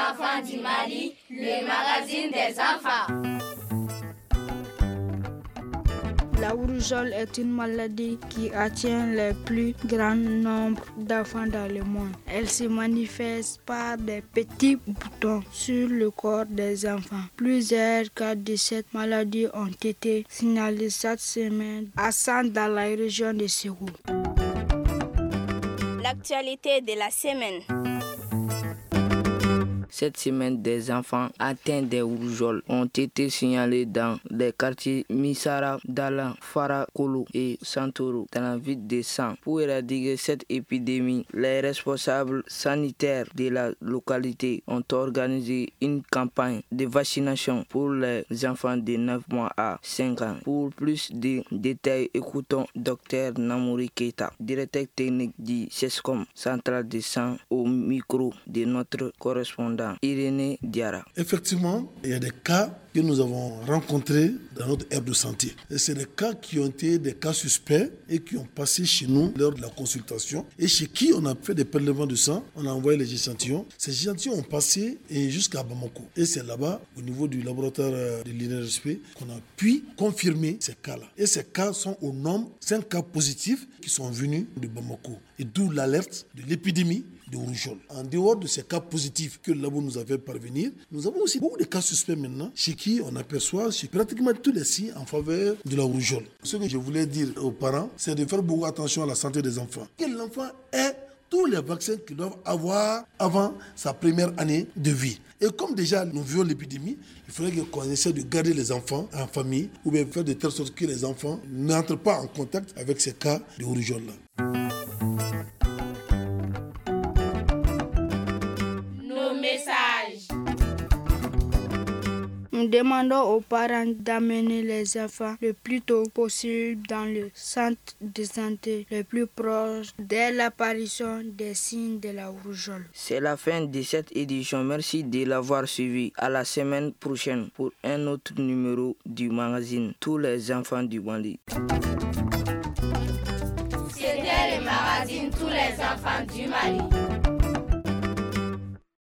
enfants du Mali, le magazine des enfants. La rougeole est une maladie qui atteint le plus grand nombre d'enfants dans le monde. Elle se manifeste par des petits boutons sur le corps des enfants. Plusieurs cas de cette maladie ont été signalés cette semaine à San dans la région de Ségou. L'actualité de la semaine. Cette semaine, des enfants atteints des rougeoles ont été signalés dans les quartiers Misara, Dala, Farakolo et Santoro dans la ville de San. Pour éradiquer cette épidémie, les responsables sanitaires de la localité ont organisé une campagne de vaccination pour les enfants de 9 mois à 5 ans. Pour plus de détails, écoutons Dr Namouri Keita, directeur technique du CESCOM central de San, au micro de notre correspondant Irénée Diara. Effectivement, il y a des cas que nous avons rencontrés dans notre aire de santé. Et c'est des cas qui ont été des cas suspects et qui ont passé chez nous lors de la consultation et chez qui on a fait des prélèvements de sang, on a envoyé les échantillons. Ces échantillons ont passé jusqu'à Bamako. Et c'est là-bas, au niveau du laboratoire de l'INRSP, qu'on a pu confirmer ces cas-là. Et ces cas sont au nombre 5 cas positifs qui sont venus de Bamako. Et d'où l'alerte de l'épidémie de rougeole. En dehors de ces cas positifs que le labo nous avait parvenir, nous avons aussi beaucoup de cas suspects maintenant, chez qui on aperçoit chez pratiquement tous les signes en faveur de la rougeole. Ce que je voulais dire aux parents, c'est de faire beaucoup attention à la santé des enfants. Que l'enfant ait tous les vaccins qu'il doit avoir avant sa première année de vie. Et comme déjà nous vivons l'épidémie, il faudrait qu'on essaie de garder les enfants en famille ou bien faire de telle sorte que les enfants n'entrent pas en contact avec ces cas de rougeole-là. Nous demandons aux parents d'amener les enfants le plus tôt possible dans le centre de santé le plus proche dès l'apparition des signes de la rougeole. C'est la fin de cette édition. Merci de l'avoir suivi. À la semaine prochaine pour un autre numéro du magazine Tous les enfants du Mali. C'était le magazine Tous les enfants du Mali.